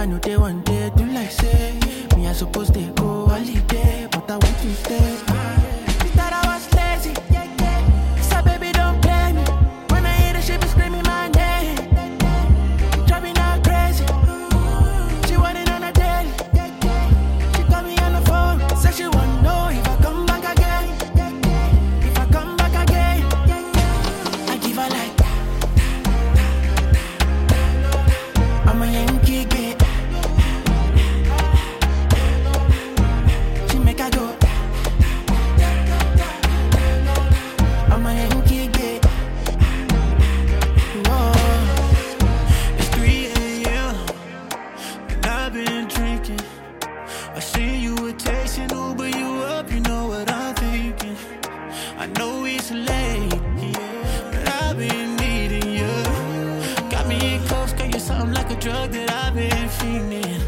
I know they one day do like say me I suppose they go holiday, but I want to stay. She thought I was lazy. So baby don't play me. When I hear the shit be screaming my name, driving her crazy. She want it on a daily. She call me on the phone, say she wanna know if I come back again. If I come back again, I give her like I'm a Yankee girl. She make her go. I'm a Yankee girl. Whoa. It's 3 a.m. and I've been drinking. I see you were texting, Uber you up, you know what I'm thinking. I know it's late, yeah, but I've been needing you. Got me in close, girl, you're something like a drug that I've been fiending.